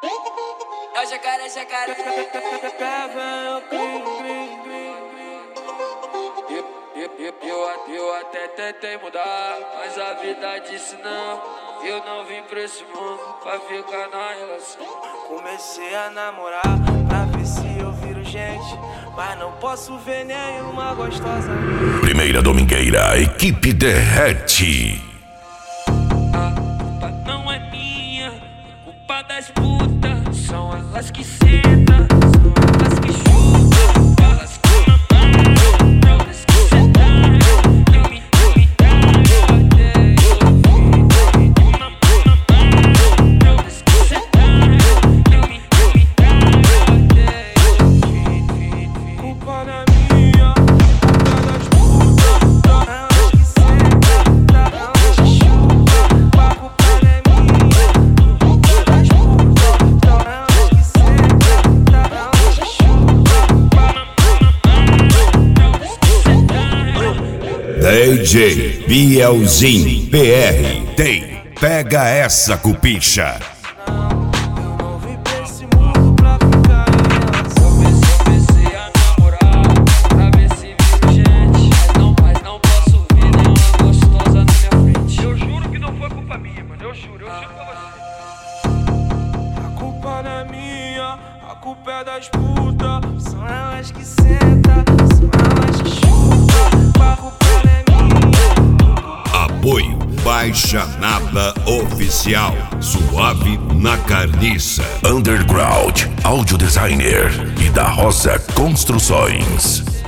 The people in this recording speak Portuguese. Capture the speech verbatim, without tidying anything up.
É o jacaré, jacaré. Eu, eu, eu, eu, eu até tentei mudar, mas a vida disse não. Eu não vim pra esse mundo pra ficar na relação. Comecei a namorar pra ver se eu viro gente, mas não posso ver nenhuma gostosa. Primeira domingueira, equipe derrete. A culpa não é minha, é culpa das putas. São elas que sentam, são elas que chutam, elas que mamam, elas que sentam. Não me D J Bielzinho P R tem Pega Essa Cupicha. Não vim pra esse mundo pra ficar em Comecei a namorar pra ver se viro gente, mas não, mas não posso ver nenhuma gostosa na minha frente. Eu juro que não foi culpa minha, mano. Eu juro, eu juro pra você. A culpa não é minha, a culpa é das putas. São elas que sentam, são elas que chutam. A culpa não é minha. Apoio Baixa Nada Oficial. Suave na carniça. Underground Audio Designer e da Rosa Construções.